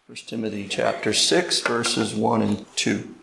1 Timothy chapter 6, verses 1 and 2.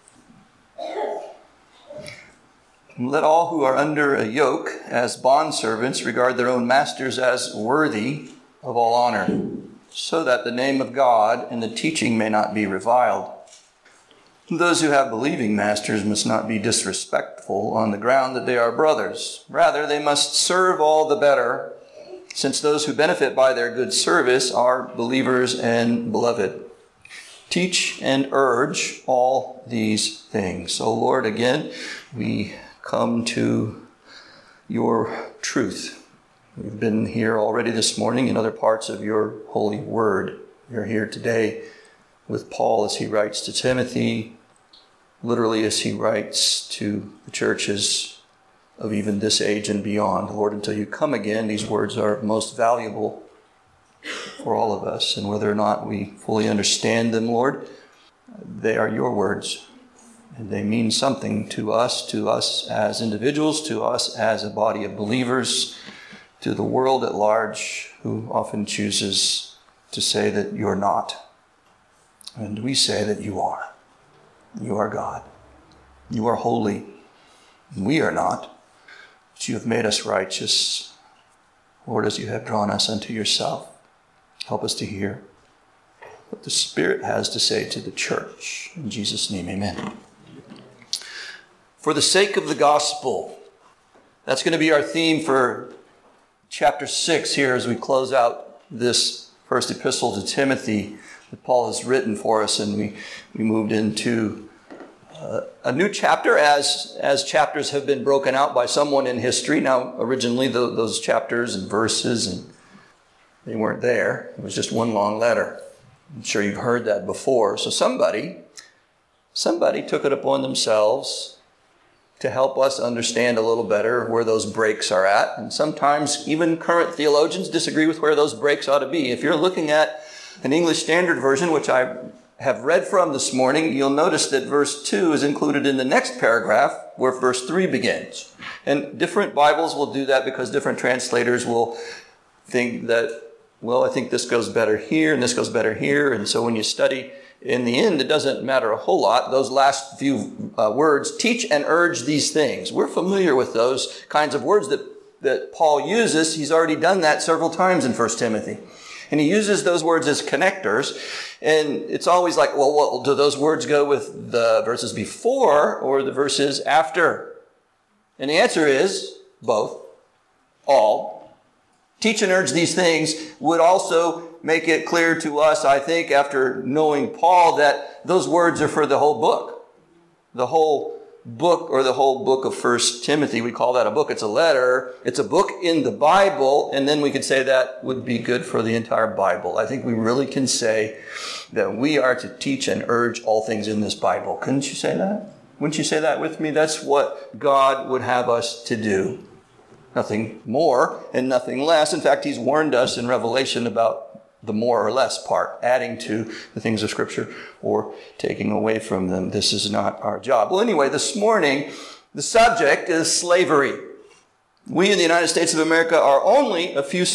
Let all who are under a yoke as bondservants regard their own masters as worthy of all honor, so that the name of God and the teaching may not be reviled. Those who have believing masters must not be disrespectful on the ground that they are brothers. Rather, they must serve all the better, since those who benefit by their good service are believers and beloved. Teach and urge all these things. So, Lord, again, we come to your truth. We've been here already this morning in other parts of your holy word. We're here today with Paul as he writes to Timothy, literally as he writes to the churches of even this age and beyond. Lord, until you come again, these words are most valuable for all of us. And whether or not we fully understand them, Lord, they are your words. And they mean something to us as individuals, to us as a body of believers, to the world at large, who often chooses to say that you're not. And we say that you are. You are God. You are holy. And we are not. But you have made us righteous. Lord, as you have drawn us unto yourself, help us to hear what the Spirit has to say to the church. In Jesus' name, amen. For the sake of the gospel, that's going to be our theme for chapter 6 here as we close out this first epistle to Timothy that Paul has written for us. And we moved into a new chapter as chapters have been broken out by someone in history. Now, originally those chapters and verses, and they weren't there. It was just one long letter. I'm sure you've heard that before. So somebody took it upon themselves to help us understand a little better where those breaks are at. And sometimes even current theologians disagree with where those breaks ought to be. If you're looking at an English Standard Version, which I have read from this morning, you'll notice that verse 2 is included in the next paragraph where verse 3 begins. And different Bibles will do that because different translators will think that, well, I think this goes better here and this goes better here. And so when you study, in the end, it doesn't matter a whole lot. Those last few words, teach and urge these things. We're familiar with those kinds of words that Paul uses. He's already done that several times in 1 Timothy. And he uses those words as connectors. And it's always like, well, do those words go with the verses before or the verses after? And the answer is both. All. Teach and urge these things would also make it clear to us, I think, after knowing Paul, that those words are for the whole book. The whole book, or the whole book of 1 Timothy. We call that a book. It's a letter. It's a book in the Bible. And then we could say that would be good for the entire Bible. I think we really can say that we are to teach and urge all things in this Bible. Couldn't you say that? Wouldn't you say that with me? That's what God would have us to do. Nothing more and nothing less. In fact, he's warned us in Revelation about the more or less part, adding to the things of Scripture or taking away from them. This is not our job. Well, anyway, this morning, the subject is slavery. We in the United States of America are only a few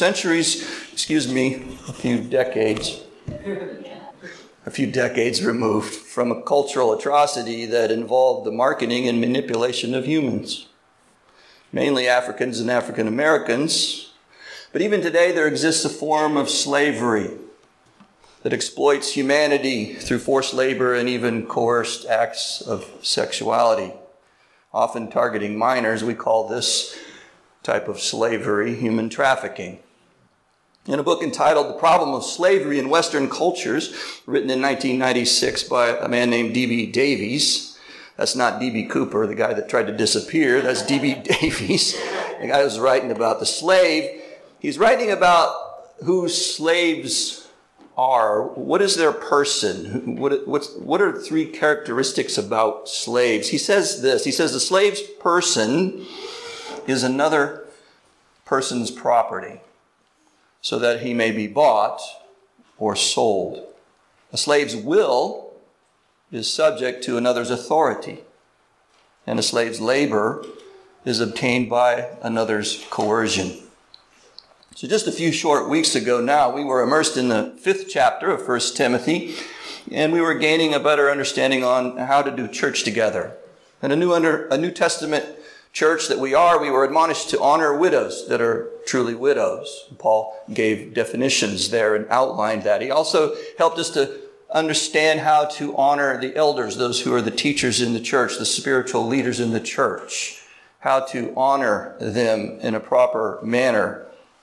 decades removed from a cultural atrocity that involved the marketing and manipulation of humans, mainly Africans and African Americans. But even today, there exists a form of slavery that exploits humanity through forced labor and even coerced acts of sexuality. Often targeting minors, we call this type of slavery human trafficking. In a book entitled The Problem of Slavery in Western Cultures, written in 1996 by a man named D.B. Davies. That's not D.B. Cooper, the guy that tried to disappear. That's D.B. Davies, the guy who's writing about the slave. He's writing about who slaves are. What is their person? What are three characteristics about slaves? He says this. He says the slave's person is another person's property, so that he may be bought or sold. A slave's will is subject to another's authority, and a slave's labor is obtained by another's coercion. So just a few short weeks ago now, we were immersed in the 5th chapter of 1 Timothy, and we were gaining a better understanding on how to do church together. And a New Testament church that we were admonished to honor widows that are truly widows. Paul gave definitions there and outlined that. He also helped us to understand how to honor the elders, those who are the teachers in the church, the spiritual leaders in the church, how to honor them in a proper manner.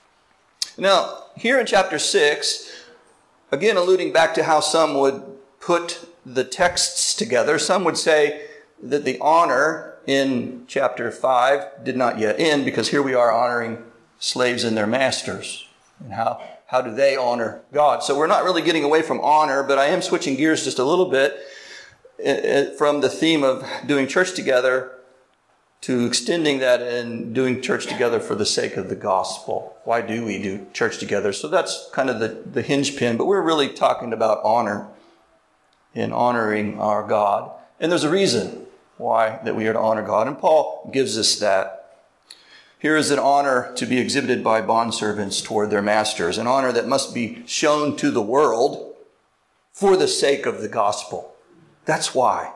Now, here in chapter 6, again alluding back to how some would put the texts together, some would say that the honor in chapter 5 did not yet end, because here we are honoring slaves and their masters. And how do they honor God? So we're not really getting away from honor, but I am switching gears just a little bit from the theme of doing church together to extending that and doing church together for the sake of the gospel. Why do we do church together? So that's kind of the hinge pin, but we're really talking about honor and honoring our God. And there's a reason why that we are to honor God, and Paul gives us that. Here is an honor to be exhibited by bondservants toward their masters, an honor that must be shown to the world for the sake of the gospel. That's why.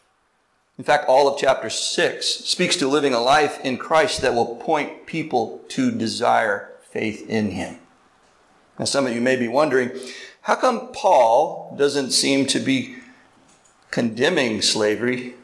In fact, all of chapter 6 speaks to living a life in Christ that will point people to desire faith in him. Now, some of you may be wondering, how come Paul doesn't seem to be condemning slavery?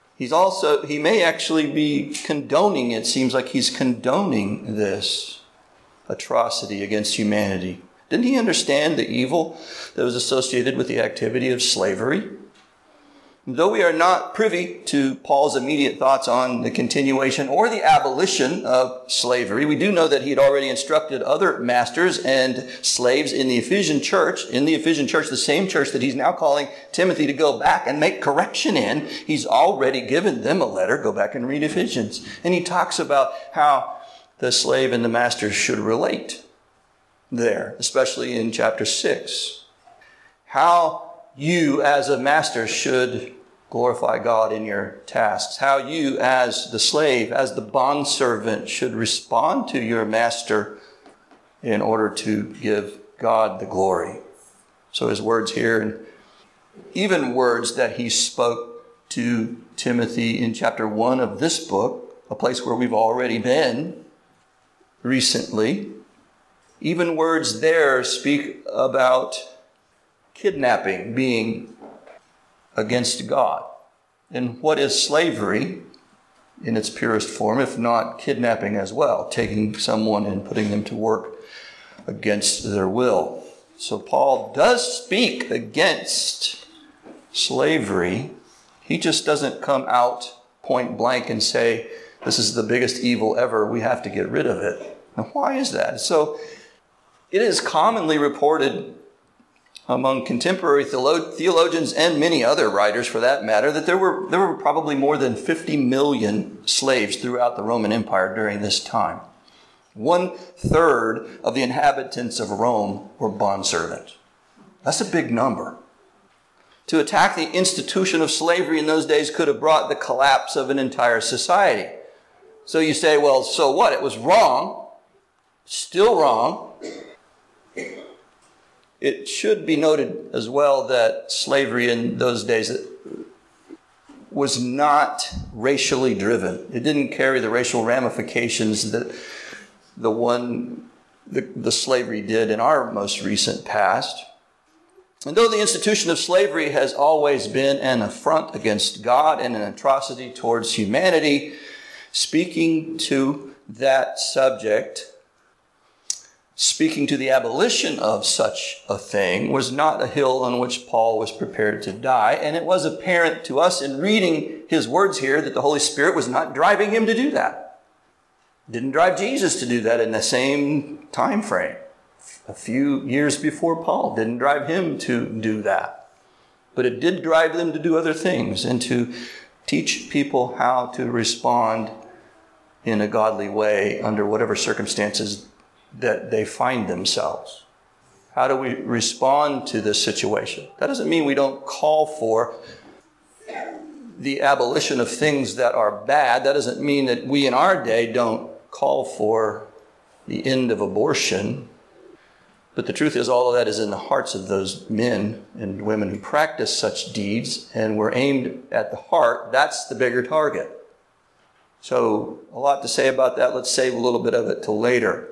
He may actually be condoning it. Seems like he's condoning this atrocity against humanity. Didn't he understand the evil that was associated with the activity of slavery? Though we are not privy to Paul's immediate thoughts on the continuation or the abolition of slavery, we do know that he had already instructed other masters and slaves in the Ephesian church, the same church that he's now calling Timothy to go back and make correction in. He's already given them a letter. Go back and read Ephesians. And he talks about how the slave and the master should relate there, especially in chapter 6. How you as a master should glorify God in your tasks. How you as the slave, as the bondservant, should respond to your master in order to give God the glory. So his words here, and even words that he spoke to Timothy in chapter 1 of this book, a place where we've already been recently, even words there speak about kidnapping being against God. And what is slavery in its purest form, if not kidnapping as well, taking someone and putting them to work against their will? So Paul does speak against slavery. He just doesn't come out point blank and say, this is the biggest evil ever, we have to get rid of it. Now, why is that? So it is commonly reported among contemporary theologians and many other writers for that matter, that there were probably more than 50 million slaves throughout the Roman Empire during this time. 1/3 of the inhabitants of Rome were bondservants. That's a big number. To attack the institution of slavery in those days could have brought the collapse of an entire society. So you say, well, so what? It was wrong. Still wrong. It should be noted as well that slavery in those days was not racially driven. It didn't carry the racial ramifications that the slavery did in our most recent past. And though the institution of slavery has always been an affront against God and an atrocity towards humanity, speaking to that subject, speaking to the abolition of such a thing, was not a hill on which Paul was prepared to die. And it was apparent to us in reading his words here that the Holy Spirit was not driving him to do that. Didn't drive Jesus to do that in the same time frame. A few years before Paul didn't drive him to do that. But it did drive them to do other things and to teach people how to respond in a godly way under whatever circumstances that they find themselves. How do we respond to this situation? That doesn't mean we don't call for the abolition of things that are bad. That doesn't mean that we in our day don't call for the end of abortion. But the truth is, all of that is in the hearts of those men and women who practice such deeds and were aimed at the heart. That's the bigger target. So a lot to say about that. Let's save a little bit of it till later.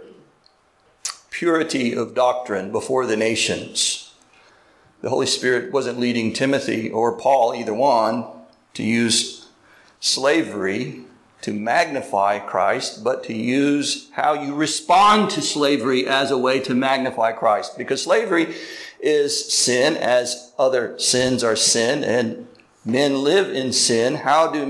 Purity of doctrine before the nations. The Holy Spirit wasn't leading Timothy or Paul, either one, to use slavery to magnify Christ, but to use how you respond to slavery as a way to magnify Christ. Because slavery is sin, as other sins are sin, and men live in sin. How do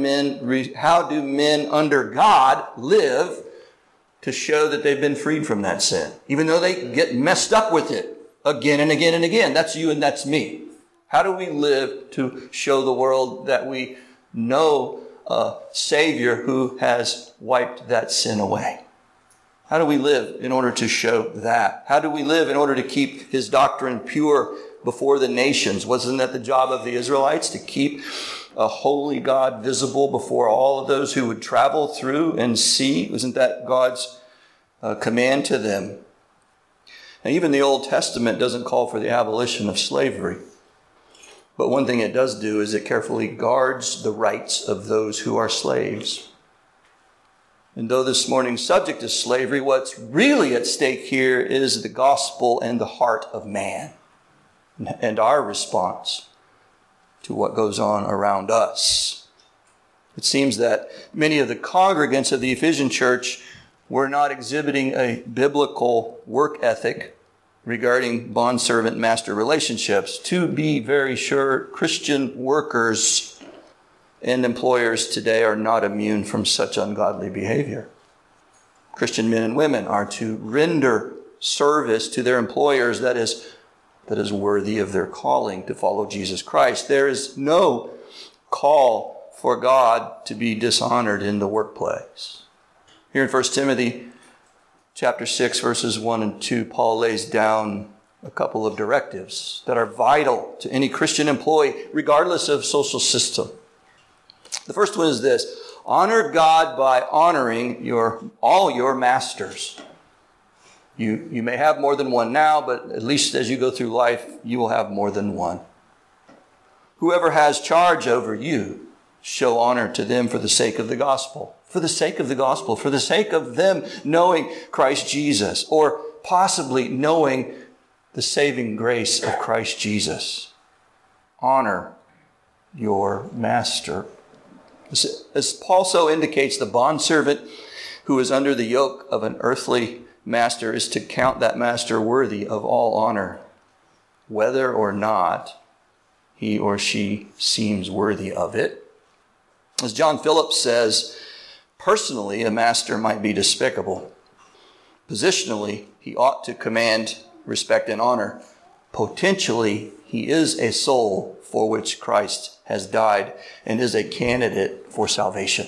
men under God live to show that they've been freed from that sin? Even though they get messed up with it again and again and again. That's you and that's me. How do we live to show the world that we know a Savior who has wiped that sin away? How do we live in order to show that? How do we live in order to keep his doctrine pure before the nations? Wasn't that the job of the Israelites, to keep a holy God visible before all of those who would travel through and see? Wasn't that God's command to them? Now, even the Old Testament doesn't call for the abolition of slavery. But one thing it does do is it carefully guards the rights of those who are slaves. And though this morning's subject is slavery, what's really at stake here is the gospel and the heart of man and our response to what goes on around us. It seems that many of the congregants of the Ephesian church were not exhibiting a biblical work ethic regarding bondservant-master relationships. To be very sure, Christian workers and employers today are not immune from such ungodly behavior. Christian men and women are to render service to their employers that is worthy of their calling to follow Jesus Christ. There is no call for God to be dishonored in the workplace. Here in 1 Timothy chapter 6, verses 1 and 2, Paul lays down a couple of directives that are vital to any Christian employee, regardless of social system. The first one is this: honor God by honoring all your masters. You may have more than one now, but at least as you go through life, you will have more than one. Whoever has charge over you, show honor to them for the sake of the gospel. For the sake of the gospel, for the sake of them knowing Christ Jesus, or possibly knowing the saving grace of Christ Jesus. Honor your master. As Paul so indicates, the bondservant who is under the yoke of an earthly master is to count that master worthy of all honor, whether or not he or she seems worthy of it. As John Phillips says, personally, a master might be despicable. Positionally, he ought to command respect and honor. Potentially, he is a soul for which Christ has died and is a candidate for salvation.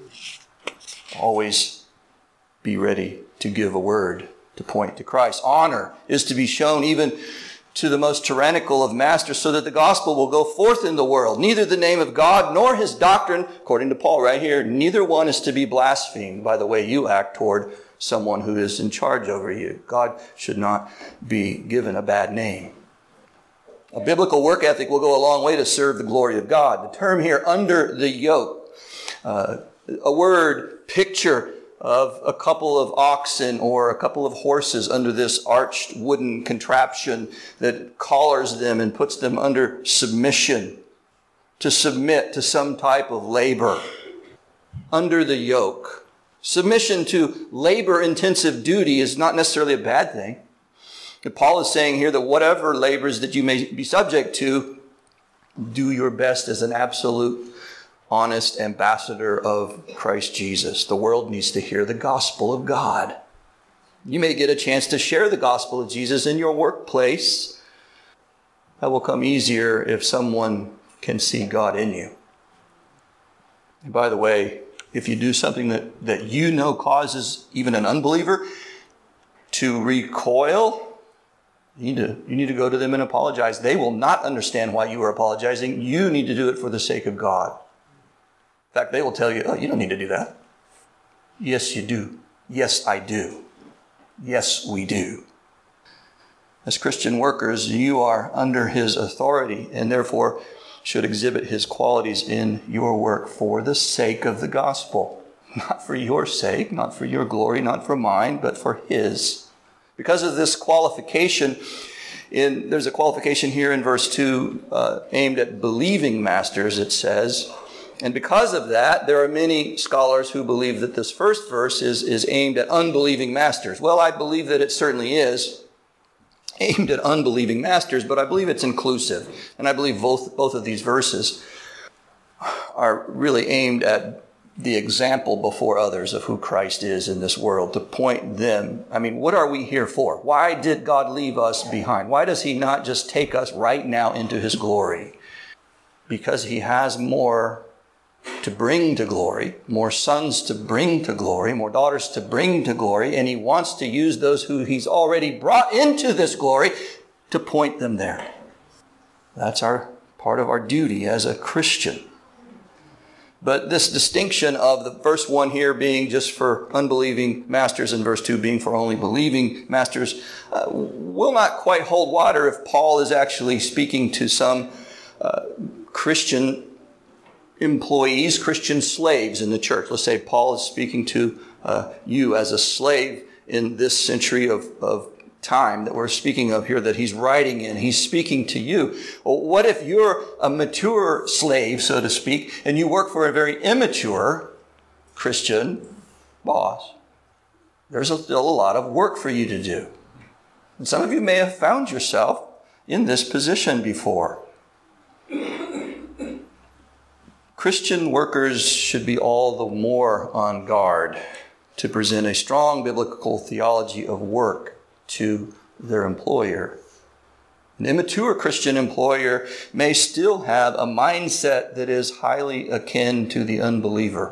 Always be ready to give a word to point to Christ. Honor is to be shown even to the most tyrannical of masters, so that the gospel will go forth in the world. Neither the name of God nor his doctrine, according to Paul right here, neither one is to be blasphemed by the way you act toward someone who is in charge over you. God should not be given a bad name. A biblical work ethic will go a long way to serve the glory of God. The term here, under the yoke, a word, picture of a couple of oxen or a couple of horses under this arched wooden contraption that collars them and puts them under submission, to submit to some type of labor. Under the yoke. Submission to labor-intensive duty is not necessarily a bad thing. Paul is saying here that whatever labors that you may be subject to, do your best as an absolute honest ambassador of Christ Jesus. The world needs to hear the gospel of God. You may get a chance to share the gospel of Jesus in your workplace. That will come easier if someone can see God in you. And by the way, if you do something that you know causes even an unbeliever to recoil, you need to go to them and apologize. They will not understand why you are apologizing. You need to do it for the sake of God. In fact, they will tell you, oh, you don't need to do that. Yes, you do. Yes, I do. Yes, we do. As Christian workers, you are under his authority and therefore should exhibit his qualities in your work for the sake of the gospel. Not for your sake, not for your glory, not for mine, but for his. Because of this qualification, there's a qualification here in verse 2 aimed at believing masters, it says. And because of that, there are many scholars who believe that this first verse is aimed at unbelieving masters. Well, I believe that it certainly is aimed at unbelieving masters, but I believe it's inclusive. And I believe both of these verses are really aimed at the example before others of who Christ is in this world, to point them. I mean, what are we here for? Why did God leave us behind? Why does he not just take us right now into his glory? Because he has more to bring to glory, more sons to bring to glory, more daughters to bring to glory, and he wants to use those who he's already brought into this glory to point them there. That's part of our duty as a Christian. But this distinction of the verse 1 here being just for unbelieving masters and verse 2 being for only believing masters will not quite hold water if Paul is actually speaking to some Christian employees, Christian slaves in the church. Let's say Paul is speaking to you as a slave in this century of time that we're speaking of here, that he's writing in. He's speaking to you. Well, what if you're a mature slave, so to speak, and you work for a very immature Christian boss? There's still a lot of work for you to do. And some of you may have found yourself in this position before. Christian workers should be all the more on guard to present a strong biblical theology of work to their employer. An immature Christian employer may still have a mindset that is highly akin to the unbeliever.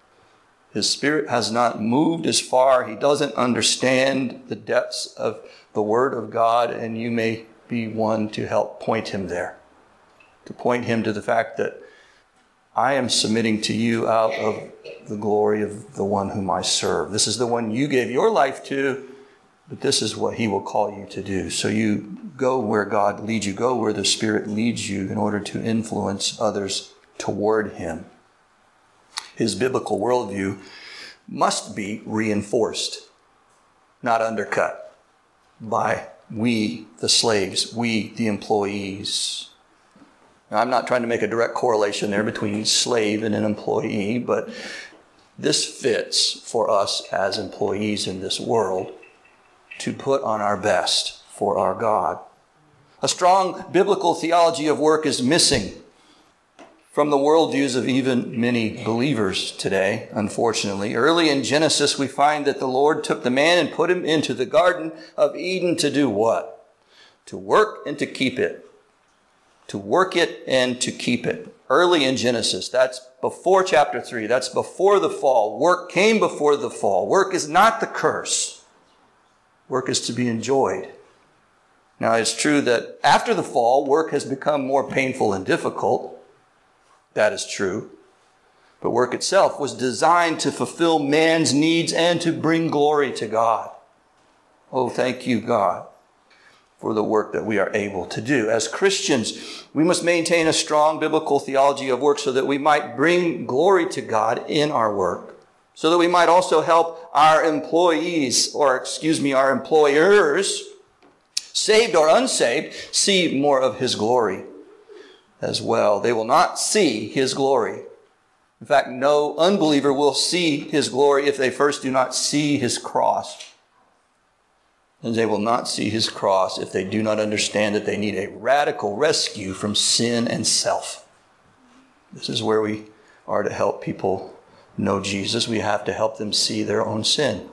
His spirit has not moved as far. He doesn't understand the depths of the Word of God, and you may be one to help point him there, to point him to the fact that I am submitting to you out of the glory of the one whom I serve. This is the one you gave your life to, but this is what he will call you to do. So you go where God leads you, go where the Spirit leads you in order to influence others toward him. His biblical worldview must be reinforced, not undercut by we, the slaves, we, the employees. Now, I'm not trying to make a direct correlation there between slave and an employee, but this fits for us as employees in this world to put on our best for our God. A strong biblical theology of work is missing from the worldviews of even many believers today, unfortunately. Early in Genesis, we find that the Lord took the man and put him into the Garden of Eden to do what? To work and to keep it. To work it and to keep it. Early in Genesis, that's before chapter 3, that's before the fall. Work came before the fall. Work is not the curse. Work is to be enjoyed. Now, it's true that after the fall, work has become more painful and difficult. That is true. But work itself was designed to fulfill man's needs and to bring glory to God. Oh, thank you, God, for the work that we are able to do. As Christians, we must maintain a strong biblical theology of work so that we might bring glory to God in our work, so that we might also help our employees, our employers, saved or unsaved, see more of his glory as well. They will not see his glory. In fact, no unbeliever will see his glory if they first do not see his cross. And they will not see his cross if they do not understand that they need a radical rescue from sin and self. This is where we are to help people know Jesus. We have to help them see their own sin.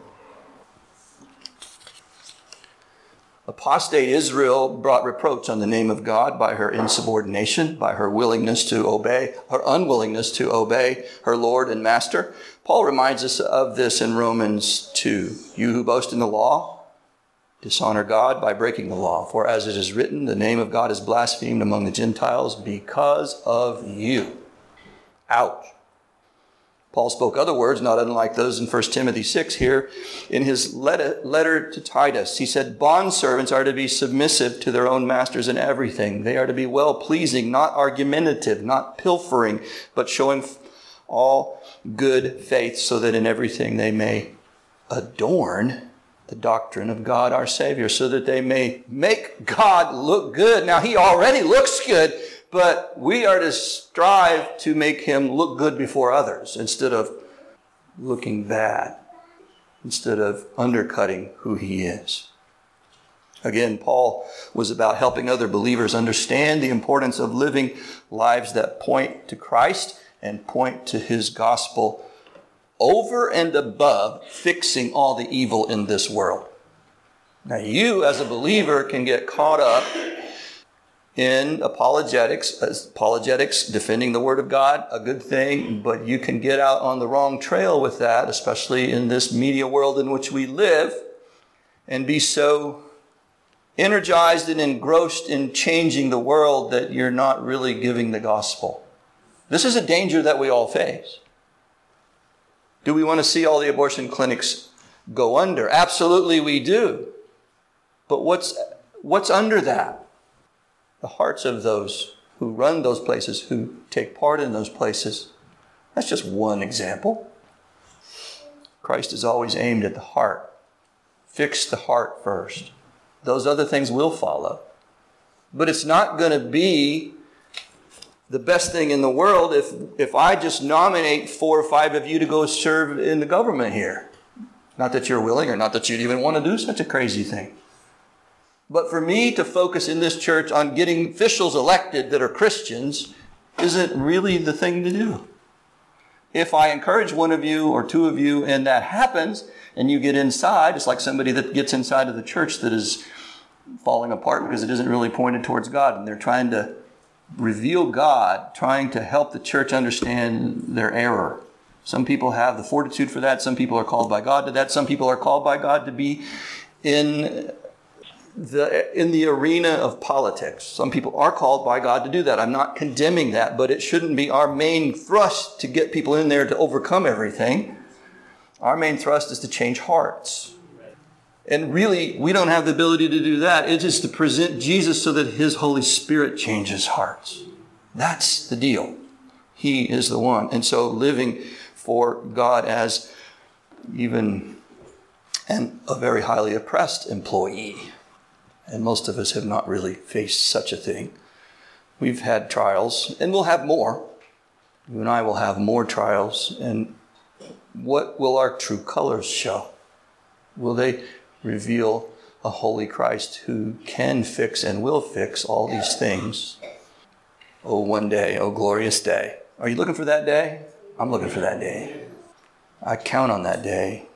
Apostate Israel brought reproach on the name of God by her insubordination, by her unwillingness to obey her Lord and Master. Paul reminds us of this in Romans 2. You who boast in the law, dishonor God by breaking the law. For as it is written, the name of God is blasphemed among the Gentiles because of you. Ouch. Paul spoke other words, not unlike those in 1 Timothy 6 here. In his letter to Titus, he said, bondservants are to be submissive to their own masters in everything. They are to be well-pleasing, not argumentative, not pilfering, but showing all good faith, so that in everything they may adorn the doctrine of God our Savior, so that they may make God look good. Now, he already looks good, but we are to strive to make him look good before others instead of looking bad, instead of undercutting who he is. Again, Paul was about helping other believers understand the importance of living lives that point to Christ and point to his gospel over and above fixing all the evil in this world. Now, you as a believer can get caught up in apologetics, defending the Word of God, a good thing, but you can get out on the wrong trail with that, especially in this media world in which we live, and be so energized and engrossed in changing the world that you're not really giving the gospel. This is a danger that we all face. Do we want to see all the abortion clinics go under? Absolutely we do. But what's under that? The hearts of those who run those places, who take part in those places. That's just one example. Christ is always aimed at the heart. Fix the heart first. Those other things will follow. But it's not going to be the best thing in the world if I just nominate 4 or 5 of you to go serve in the government here. Not that you're willing, or not that you'd even want to do such a crazy thing. But for me to focus in this church on getting officials elected that are Christians isn't really the thing to do. If I encourage 1 of you or 2 of you and that happens, and you get inside, it's like somebody that gets inside of the church that is falling apart because it isn't really pointed towards God, and they're trying to reveal God, trying to help the church understand their error. Some people have the fortitude for that. Some people are called by God to that. Some people are called by God to be in the arena of politics. Some people are called by God to do that. I'm not condemning that, but it shouldn't be our main thrust to get people in there to overcome everything. Our main thrust is to change hearts. And really, we don't have the ability to do that. It is to present Jesus so that his Holy Spirit changes hearts. That's the deal. He is the one. And so living for God as even a very highly oppressed employee. And most of us have not really faced such a thing. We've had trials, and we'll have more. You and I will have more trials. And what will our true colors show? Will they reveal a holy Christ who can fix and will fix all these things? Oh, one day, oh, glorious day. Are you looking for that day? I'm looking for that day. I count on that day.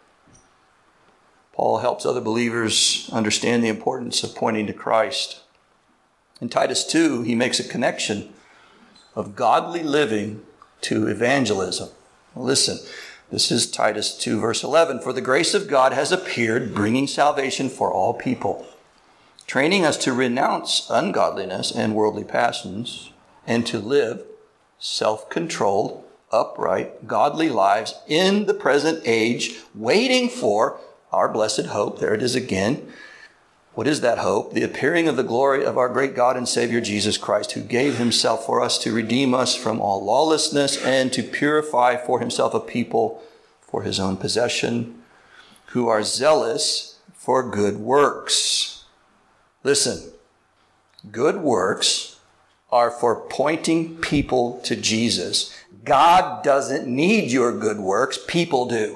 Paul helps other believers understand the importance of pointing to Christ. In Titus 2, he makes a connection of godly living to evangelism. Listen, this is Titus 2, verse 11. For the grace of God has appeared, bringing salvation for all people, training us to renounce ungodliness and worldly passions, and to live self-controlled, upright, godly lives in the present age, waiting for our blessed hope. There it is again. What is that hope? The appearing of the glory of our great God and Savior Jesus Christ, who gave himself for us to redeem us from all lawlessness and to purify for himself a people for his own possession, who are zealous for good works. Listen, good works are for pointing people to Jesus. God doesn't need your good works. People do.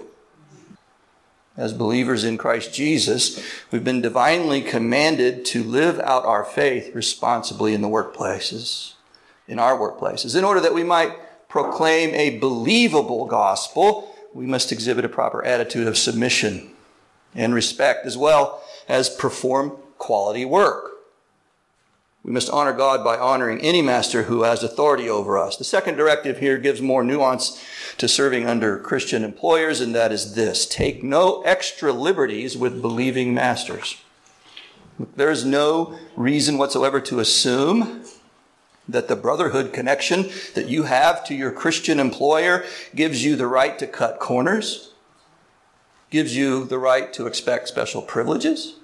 As believers in Christ Jesus, we've been divinely commanded to live out our faith responsibly in the workplaces, in our workplaces. In order that we might proclaim a believable gospel, we must exhibit a proper attitude of submission and respect, as well as perform quality work. We must honor God by honoring any master who has authority over us. The second directive here gives more nuance to serving under Christian employers, and that is this: take no extra liberties with believing masters. There is no reason whatsoever to assume that the brotherhood connection that you have to your Christian employer gives you the right to cut corners, gives you the right to expect special privileges,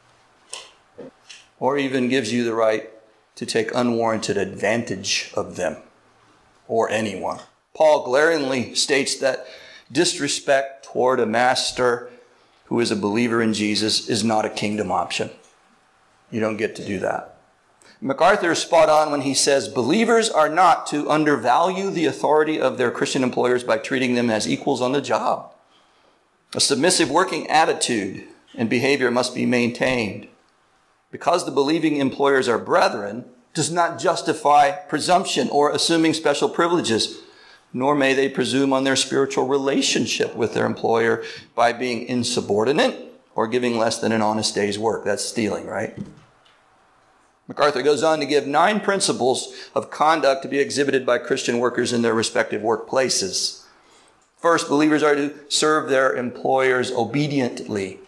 or even gives you the right to take unwarranted advantage of them or anyone. Paul glaringly states that disrespect toward a master who is a believer in Jesus is not a kingdom option. You don't get to do that. MacArthur is spot on when he says believers are not to undervalue the authority of their Christian employers by treating them as equals on the job. A submissive working attitude and behavior must be maintained. Because the believing employers are brethren does not justify presumption or assuming special privileges, nor may they presume on their spiritual relationship with their employer by being insubordinate or giving less than an honest day's work. That's stealing, right? MacArthur goes on to give 9 principles of conduct to be exhibited by Christian workers in their respective workplaces. First, believers are to serve their employers obediently.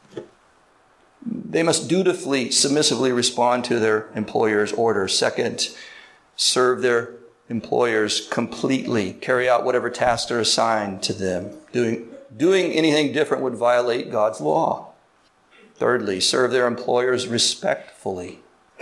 They must dutifully, submissively respond to their employer's orders. Second, serve their employers completely. Carry out whatever tasks are assigned to them. Doing anything different would violate God's law. Thirdly, serve their employers respectfully.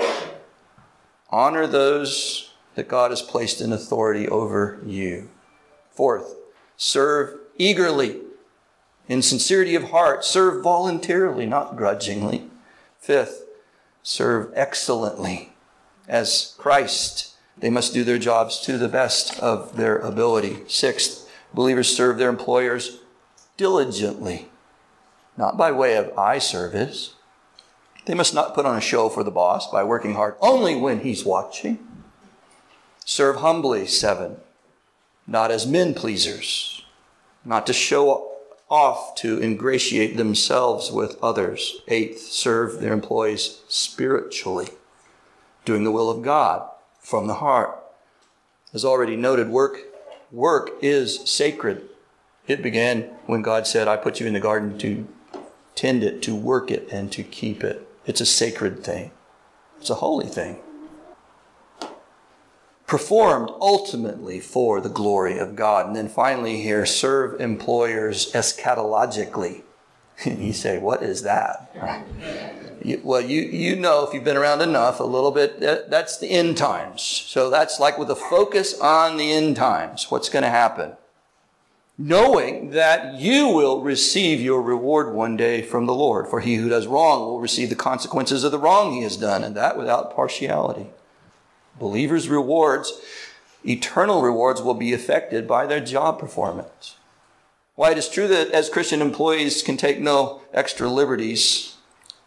Honor those that God has placed in authority over you. Fourth, serve eagerly. In sincerity of heart, serve voluntarily, not grudgingly. Fifth, serve excellently. As Christ, they must do their jobs to the best of their ability. Sixth, believers serve their employers diligently, not by way of eye service. They must not put on a show for the boss by working hard only when he's watching. Serve humbly. 7, not as men pleasers, not to show off to ingratiate themselves with others. 8, serve their employees spiritually, doing the will of God from the heart. As already noted, work is sacred. It began when God said, I put you in the garden to tend it, to work it, and to keep it. It's a sacred thing. It's a holy thing. Performed ultimately for the glory of God. And then finally here, serve employers eschatologically. And you say, what is that? Well, you know, if you've been around enough, a little bit, that's the end times. So that's like with a focus on the end times. What's going to happen? Knowing that you will receive your reward one day from the Lord. For he who does wrong will receive the consequences of the wrong he has done, and that without partiality. Believers' rewards, eternal rewards, will be affected by their job performance. Why it is true that as Christian employees can take no extra liberties.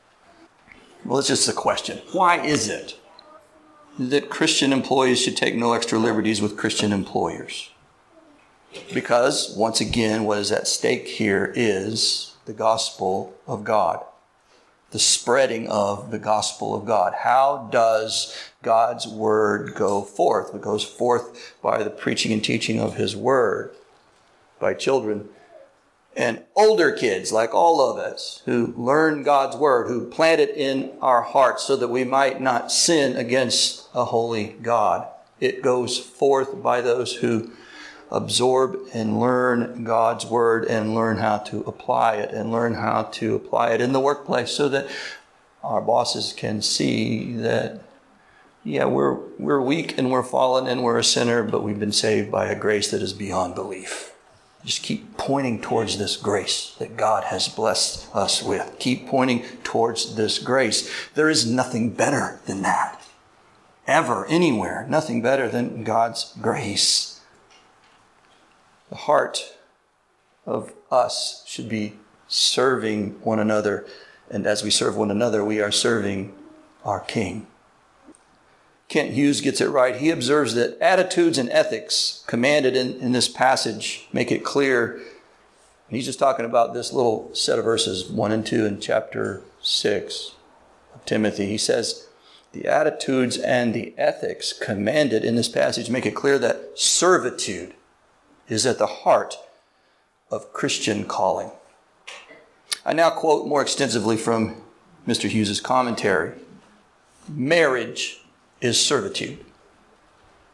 Well, it's just a question. Why is it that Christian employees should take no extra liberties with Christian employers? Because, once again, what is at stake here is the gospel of God. The spreading of the gospel of God. How does God's word go forth? It goes forth by the preaching and teaching of his word, by children and older kids like all of us who learn God's word, who plant it in our hearts so that we might not sin against a holy God. It goes forth by those who absorb and learn God's word and learn how to apply it and learn how to apply it in the workplace so that our bosses can see that, yeah, we're weak and we're fallen and we're a sinner, but we've been saved by a grace that is beyond belief. Just keep pointing towards this grace that God has blessed us with. Keep pointing towards this grace. There is nothing better than that. Ever, anywhere, nothing better than God's grace. The heart of us should be serving one another. And as we serve one another, we are serving our King. Kent Hughes gets it right. He observes that attitudes and ethics commanded in this passage make it clear. He's just talking about this little set of verses 1 and 2 in chapter 6 of Timothy. He says, the attitudes and the ethics commanded in this passage make it clear that servitude is at the heart of Christian calling. I now quote more extensively from Mr. Hughes' commentary. Marriage is servitude.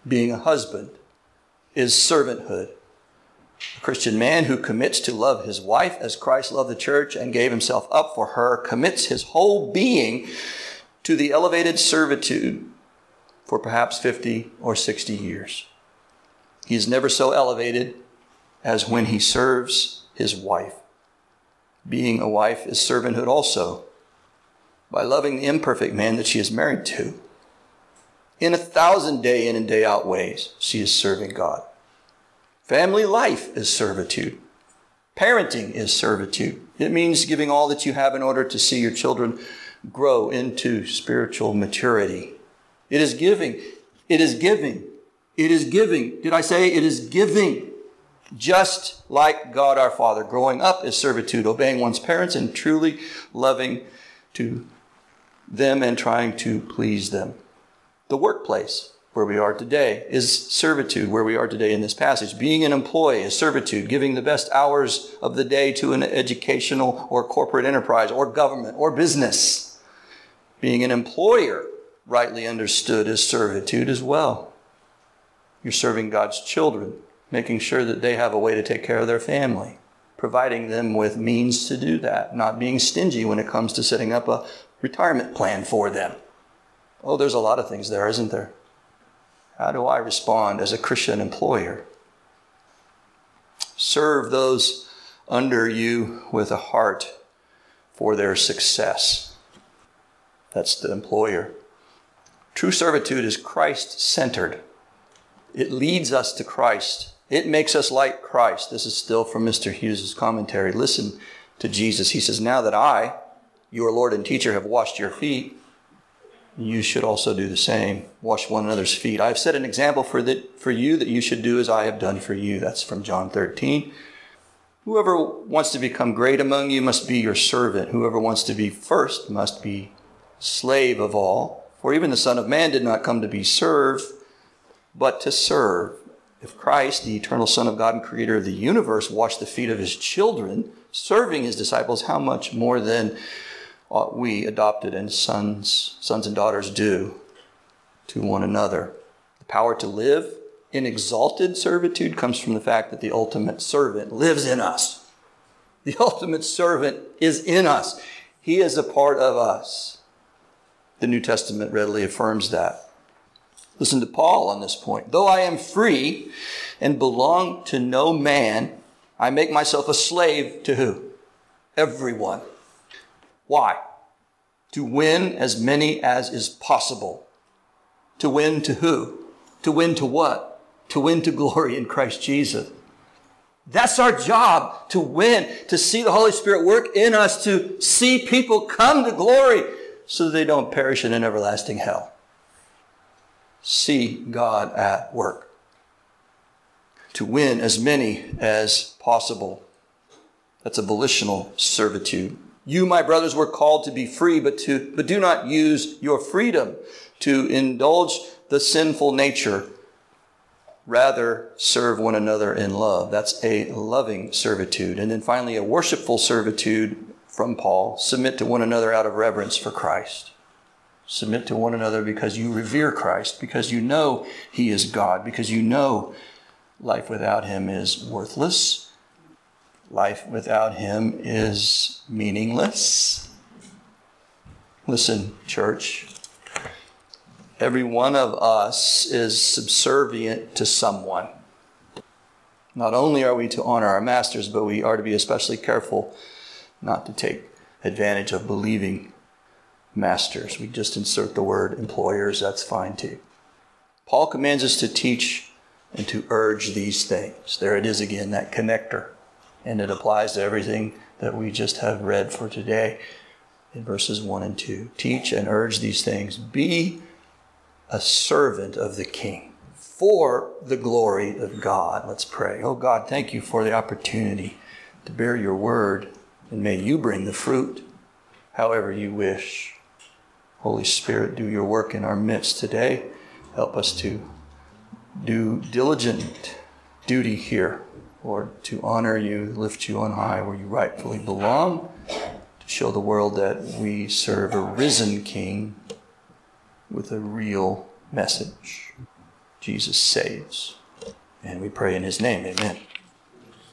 being a husband, is servanthood. A Christian man who commits to love his wife as Christ loved the church and gave himself up for her commits his whole being to the elevated servitude for perhaps 50 or 60 years. He is never so elevated as when he serves his wife. Being a wife is servanthood also. By loving the imperfect man that she is married to, in 1,000 day in and day out ways, she is serving God. Family life is servitude. Parenting is servitude. It means giving all that you have in order to see your children grow into spiritual maturity. It is giving. It is giving. It is giving. Did I say it is giving? Just like God our Father. Growing up is servitude, obeying one's parents and truly loving to them and trying to please them. The workplace, where we are today, is servitude, where we are today in this passage. Being an employee is servitude, giving the best hours of the day to an educational or corporate enterprise or government or business. Being an employer, rightly understood, is servitude as well. You're serving God's children, making sure that they have a way to take care of their family, providing them with means to do that, not being stingy when it comes to setting up a retirement plan for them. Oh, there's a lot of things there, isn't there? How do I respond as a Christian employer? Serve those under you with a heart for their success. That's the employer. True servitude is Christ-centered. It leads us to Christ. It makes us like Christ. This is still from Mr. Hughes' commentary. Listen to Jesus. He says, now that I, your Lord and teacher, have washed your feet, you should also do the same. Wash one another's feet. I have set an example for you that you should do as I have done for you. That's from John 13. Whoever wants to become great among you must be your servant. Whoever wants to be first must be slave of all. For even the Son of Man did not come to be served, but to serve. If Christ, the eternal Son of God and creator of the universe, washed the feet of his children, serving his disciples, how much more then ought we, adopted and sons and daughters, do to one another? The power to live in exalted servitude comes from the fact that the ultimate servant lives in us. The ultimate servant is in us. He is a part of us. The New Testament readily affirms that. Listen to Paul on this point. Though I am free and belong to no man, I make myself a slave to who? Everyone. Why? To win as many as is possible. To win to who? To win to what? To win to glory in Christ Jesus. That's our job, to win, to see the Holy Spirit work in us, to see people come to glory so that they don't perish in an everlasting hell. See God at work. To win as many as possible. That's a volitional servitude. You, my brothers, were called to be free, but do not use your freedom to indulge the sinful nature. Rather, serve one another in love. That's a loving servitude. And then finally, a worshipful servitude from Paul. Submit to one another out of reverence for Christ. Submit to one another because you revere Christ, because you know he is God, because you know life without him is worthless. Life without him is meaningless. Listen, church. Every one of us is subservient to someone. Not only are we to honor our masters, but we are to be especially careful not to take advantage of believing masters. We just insert the word employers. That's fine too. Paul commands us to teach and to urge these things. There it is again, that connector. And it applies to everything that we just have read for today in verses 1 and 2. Teach and urge these things. Be a servant of the King for the glory of God. Let's pray. Oh God, thank you for the opportunity to bear your word, and may you bring the fruit however you wish. Holy Spirit, do your work in our midst today. Help us to do diligent duty here, Lord, to honor you, lift you on high where you rightfully belong, to show the world that we serve a risen King with a real message. In Jesus saves. And we pray in his name. Amen.